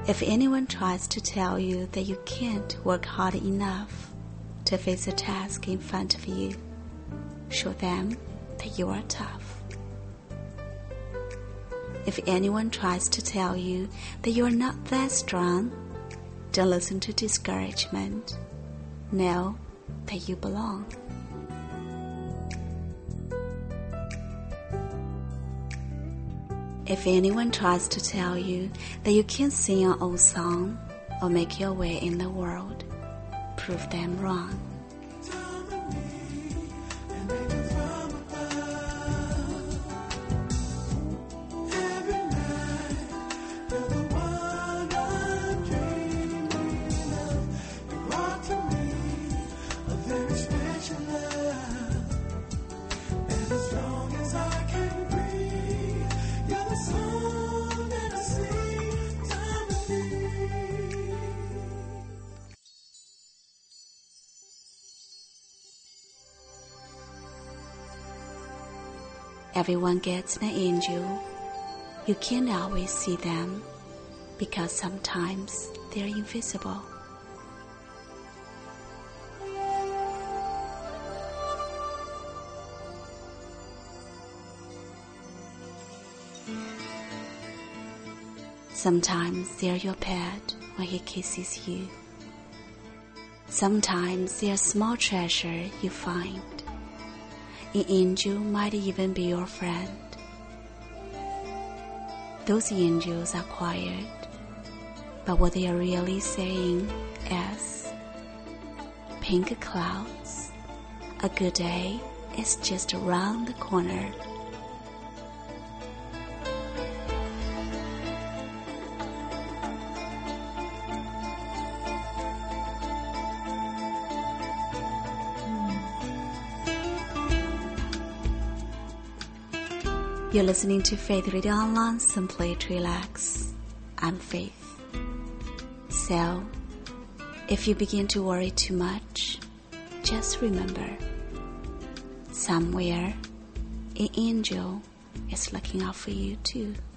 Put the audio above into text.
If anyone tries to tell you that you can't work hard enough to face a task in front of you, show them that you are tough. If anyone tries to tell you that you are not that strong, don't listen to discouragement. Know that you belong. If anyone tries to tell you that you can't sing an old song or make your way in the world, prove them wrong. Everyone gets an angel. You can't always see them because sometimes they're invisible. Sometimes they're your pet when he kisses you. Sometimes they're a small treasure you find. An angel might even be your friend. Those angels are quiet, but what they are really saying is, pink clouds, a good day is just around the corner. You're listening to Faith Radio Online, simply to relax. I'm Faith. So, if you begin to worry too much, just remember, somewhere an angel is looking out for you too.